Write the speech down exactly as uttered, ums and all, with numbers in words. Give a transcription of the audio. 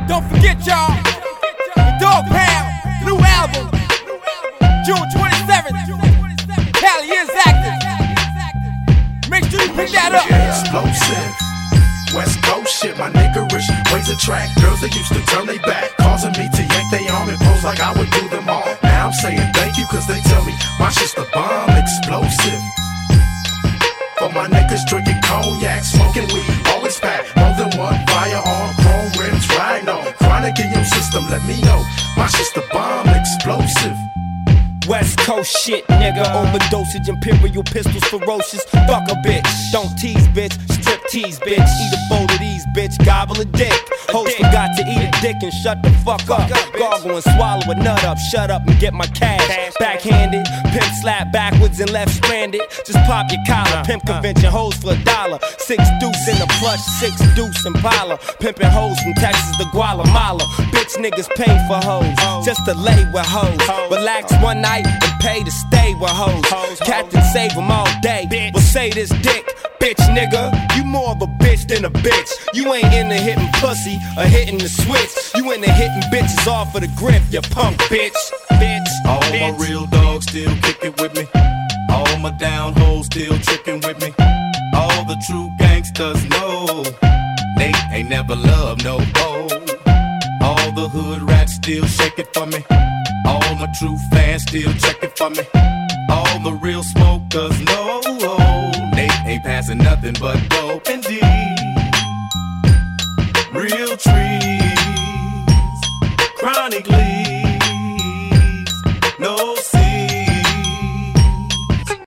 Don't forget y'all, the Dog Pound, new album, June twenty-seventh, Cali is active. Make sure you pick that up. Explosive, West Coast shit, my niggerish ways attract girls that used to turn they back, causing me to yank they arm and pose like I would do them all. Now I'm saying thank you cause they tell me my shit's the bomb. Explosive, for my niggas drinking cognac, smoking weed, always fat, more than one firearm, chrome rims, riding on chronic in your system, let me know my shit's the bomb. Explosive, West Coast shit, nigga. Overdosage, imperial pistols, ferocious. Fuck a bitch, don't tease, bitch. Strip tease, bitch. Eat a bowl of these, bitch. Gobble a dick. Host forgot to eat a dick and shut the fuck up. Gargle and swallow a nut up. Shut up and get my cash. Backhanded, pimp slap backwards and left stranded. Just pop your collar. Pimp convention hoes for a dollar. Six deuce in the plush, six deuce Impala. Pimpin' hoes from Texas to Guatemala. Bitch niggas pay for hoes just to lay with hoes. Relax one night and pay to stay with hoes. Captain save them all day. Well say this dick, bitch nigga. You more of a bitch than a bitch. You ain't into hitting pussy or hitting the switch. You into hitting bitches off of the grip, you punk bitch. Bitch. All bitch. my real dogs still kicking with me. All my down hoes still tricking with me. All the true gangsters know they ain't never loved no hoe. All the hood rats still shake it for me. All my true fans still check it for me. All the real smokers know they ain't passing nothing but gold.